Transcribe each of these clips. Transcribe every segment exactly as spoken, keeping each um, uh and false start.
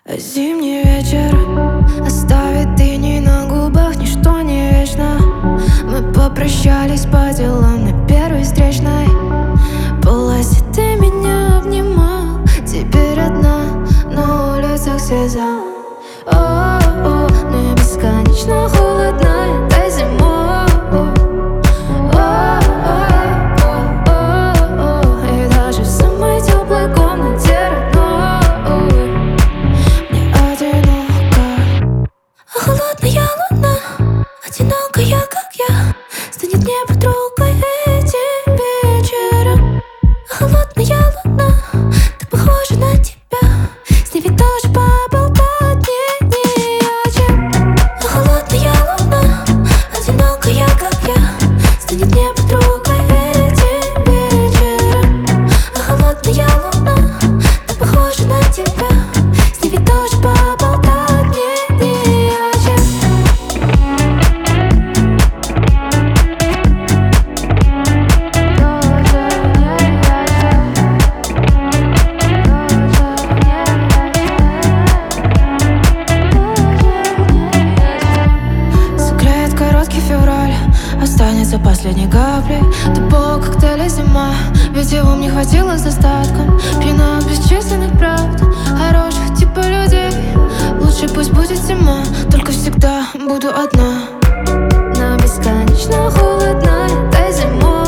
Зимний вечер оставит тени на губах, ничто не вечно. Мы попрощались по делам на первой встречной полосе. Ты меня обнимал, теперь одна на улицах слеза. О-о-о, мне бесконечно холодно этой зимой. О-о-о, и даже в самой теплой комнате родной мне одиноко. А холодная луна, одинокая, как я, станет мне подругой этим вечером. А холодная луна, так похожа на тебя, с ней ведь тоже поболтать мне не о чем. А холодная луна, одинокая, как я, станет мне подругой этим вечером. А холодная луна, так похожа на тебя, с ней ведь тоже поболтать мне не о чем. Согреет короткий февраль, останется последней каплей тупого коктейля зима, ведь его мне хватило с достатком. Пьяна от бесчисленных правд, хороших типа людей. Лучше пусть будет зима, только всегда буду одна. Но бесконечно холодно этой зимой.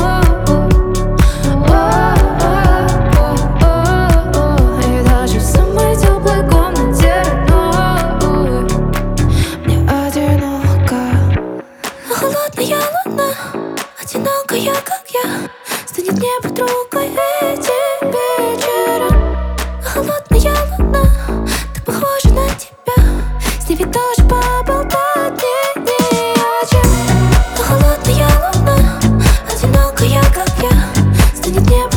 О-о-о-о-о, и даже в самой теплой комнате родной мне одиноко. А холодная луна, одинокая, как я, станет мне подругой этим вечером. А холодная луна, так похожа на тебя, с ней ведь тоже поболтать мне не о чем. А холодная луна, одинокая, как я, станет мне